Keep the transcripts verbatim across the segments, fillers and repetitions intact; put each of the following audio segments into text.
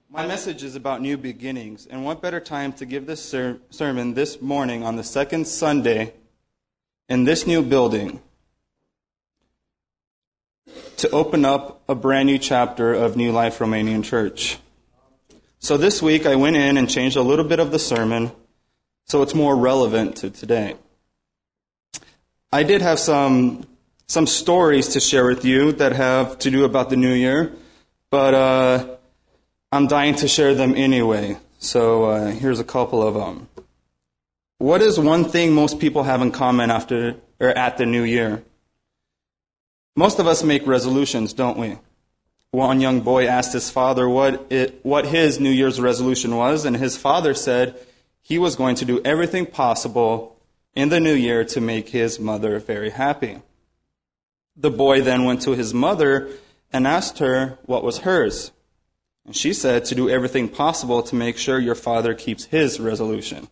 My message is about new beginnings, and what better time to give this ser- sermon this morning on the second Sunday in this new building to open up a brand new chapter of New Life Romanian Church. So this week I went in and changed a little bit of the sermon so it's more relevant to today. I did have some some stories to share with you that have to do about the new year, but uh, I'm dying to share them anyway. So uh, here's a couple of them. What is one thing most people have in common after or at the new year? Most of us make resolutions, don't we? One young boy asked his father what it, what his New Year's resolution was, and his father said he was going to do everything possible in the new year to make his mother very happy. The boy then went to his mother and asked her what was hers. And she said to do everything possible to make sure your father keeps his resolution.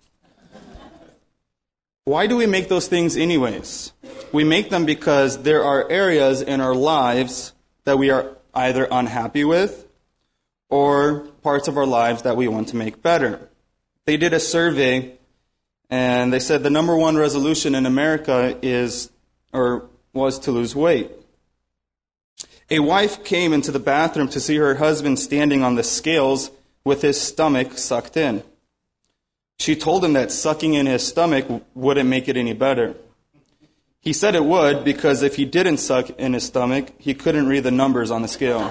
Why do we make those things anyways? We make them because there are areas in our lives that we are either unhappy with or parts of our lives that we want to make better. They did a survey and they said the number one resolution in America is or was to lose weight. A wife came into the bathroom to see her husband standing on the scales with his stomach sucked in. She told him that sucking in his stomach wouldn't make it any better. He said it would because if he didn't suck in his stomach, he couldn't read the numbers on the scale.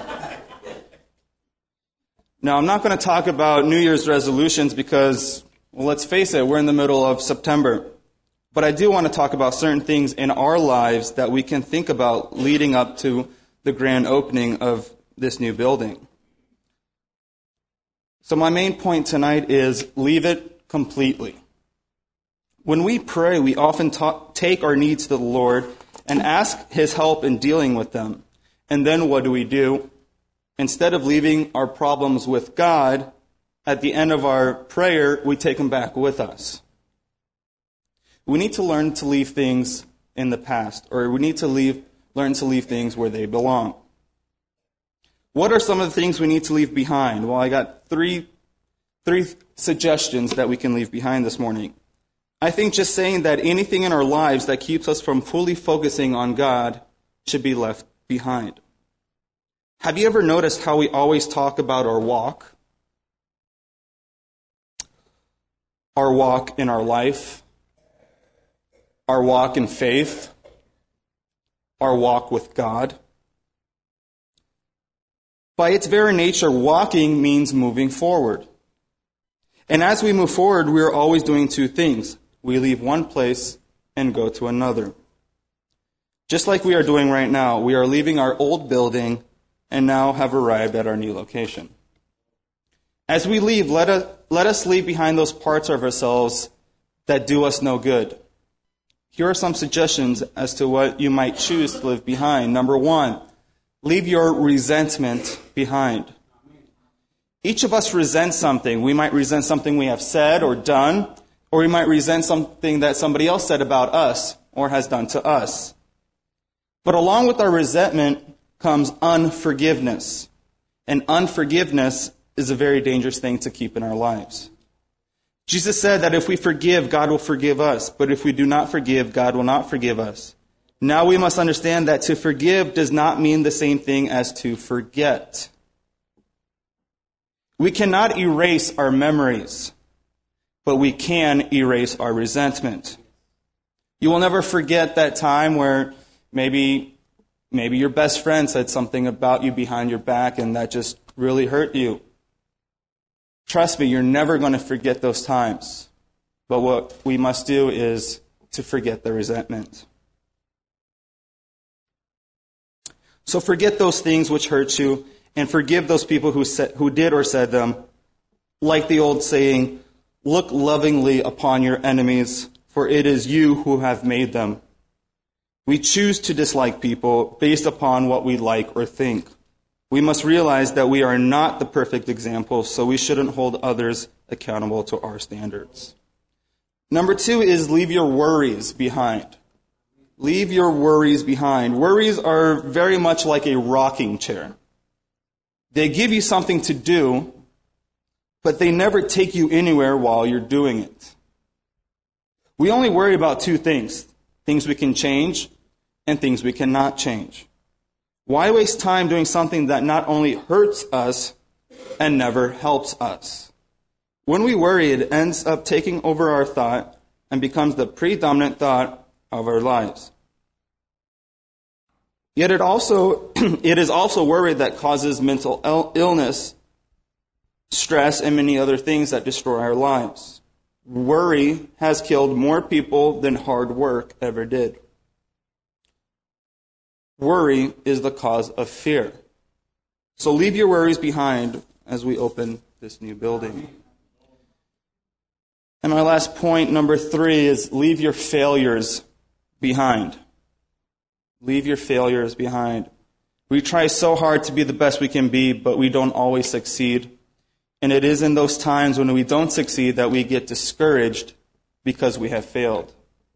Now, I'm not going to talk about New Year's resolutions because, well, let's face it, we're in the middle of September. But I do want to talk about certain things in our lives that we can think about leading up to the grand opening of this new building. So my main point tonight is leave it completely. When we pray, we often ta- take our needs to the Lord and ask His help in dealing with them. And then what do we do? Instead of leaving our problems with God, at the end of our prayer, we take them back with us. We need to learn to leave things in the past, or we need to leave, learn to leave things where they belong. What are some of the things we need to leave behind? Well, I got three, three suggestions that we can leave behind this morning. I think just saying that anything in our lives that keeps us from fully focusing on God should be left behind. Have you ever noticed how we always talk about our walk? Our walk in our life, our walk in faith, our walk with God. By its very nature, walking means moving forward. And as we move forward, we are always doing two things. We leave one place and go to another. Just like we are doing right now, we are leaving our old building and now have arrived at our new location. As we leave, let us, let us leave behind those parts of ourselves that do us no good. Here are some suggestions as to what you might choose to leave behind. Number one, leave your resentment behind. Each of us resents something. We might resent something we have said or done, or we might resent something that somebody else said about us or has done to us. But along with our resentment comes unforgiveness. And unforgiveness is a very dangerous thing to keep in our lives. Jesus said that if we forgive, God will forgive us. But if we do not forgive, God will not forgive us. Now we must understand that to forgive does not mean the same thing as to forget. We cannot erase our memories, but we can erase our resentment. You will never forget that time where maybe, maybe your best friend said something about you behind your back and that just really hurt you. Trust me, you're never going to forget those times. But what we must do is to forget the resentment. So forget those things which hurt you and forgive those people who said, who did or said them. Like the old saying, look lovingly upon your enemies, for it is you who have made them. We choose to dislike people based upon what we like or think. We must realize that we are not the perfect example, so we shouldn't hold others accountable to our standards. Number two is leave your worries behind. Leave your worries behind. Worries are very much like a rocking chair. They give you something to do, but they never take you anywhere while you're doing it. We only worry about two things, things we can change and things we cannot change. Why waste time doing something that not only hurts us and never helps us? When we worry, it ends up taking over our thought and becomes the predominant thought of our lives. Yet it also it is also worry that causes mental illness, stress, and many other things that destroy our lives. Worry has killed more people than hard work ever did. Worry is the cause of fear. So leave your worries behind as we open this new building. And my last point, number three, is leave your failures behind. Leave your failures behind. We try so hard to be the best we can be, but we don't always succeed. And it is in those times when we don't succeed that we get discouraged because we have failed.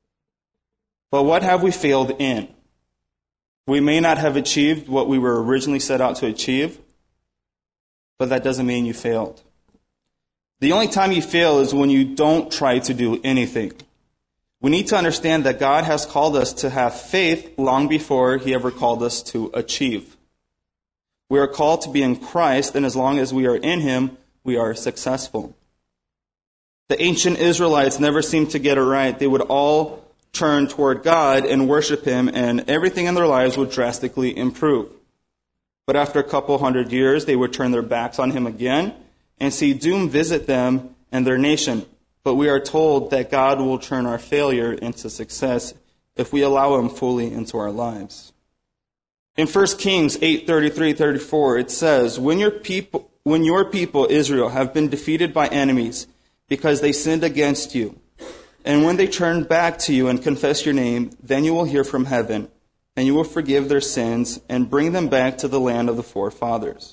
But what have we failed in? We may not have achieved what we were originally set out to achieve, but that doesn't mean you failed. The only time you fail is when you don't try to do anything. We need to understand that God has called us to have faith long before He ever called us to achieve. We are called to be in Christ, and as long as we are in Him, we are successful. The ancient Israelites never seemed to get it right. They would all turn toward God and worship Him, and everything in their lives would drastically improve. But after a couple hundred years, they would turn their backs on Him again and see doom visit them and their nation. But we are told that God will turn our failure into success if we allow Him fully into our lives. In First Kings eight thirty-three to thirty-four, it says, When your people, when your people Israel have been defeated by enemies because they sinned against you, and when they turn back to you and confess your name, then you will hear from heaven, and you will forgive their sins and bring them back to the land of the forefathers.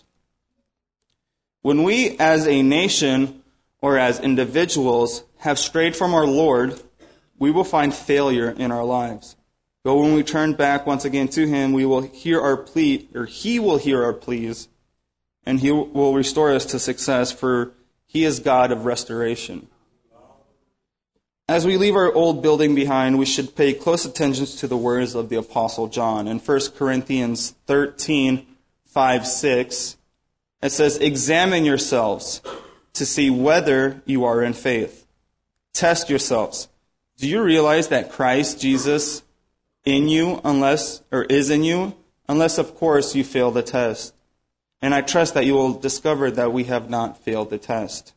When we as a nation or as individuals have strayed from our Lord, we will find failure in our lives. But when we turn back once again to Him, we will hear our plea, or He will hear our pleas, and He will restore us to success, for He is God of restoration. As we leave our old building behind, we should pay close attention to the words of the Apostle John. In First Corinthians thirteen, five, six, it says, Examine yourselves to see whether you are in faith. Test yourselves. Do you realize that Christ Jesus in you, unless, or is in you, unless, of course, you fail the test? And I trust that you will discover that we have not failed the test.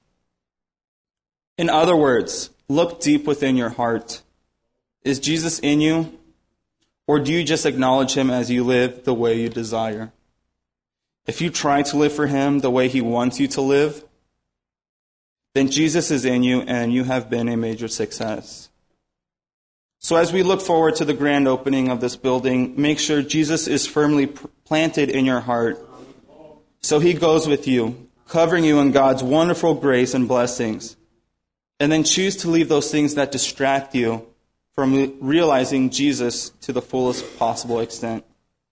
In other words, look deep within your heart. Is Jesus in you? Or do you just acknowledge Him as you live the way you desire? If you try to live for Him the way He wants you to live, then Jesus is in you and you have been a major success. So as we look forward to the grand opening of this building, make sure Jesus is firmly planted in your heart. So He goes with you, covering you in God's wonderful grace and blessings. And then choose to leave those things that distract you from realizing Jesus to the fullest possible extent.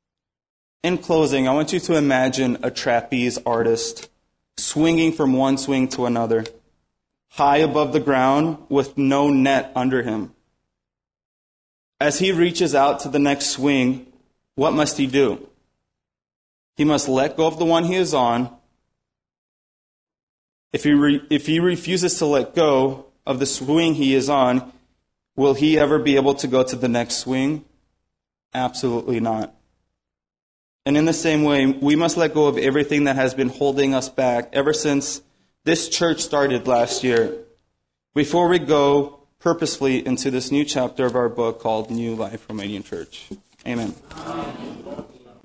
In closing, I want you to imagine a trapeze artist swinging from one swing to another, high above the ground with no net under him. As he reaches out to the next swing, what must he do? He must let go of the one he is on. If he, re- if he refuses to let go of the swing he is on, will he ever be able to go to the next swing? Absolutely not. And in the same way, we must let go of everything that has been holding us back ever since this church started last year, before we go purposefully into this new chapter of our book called New Life Romanian Church. Amen. Amen.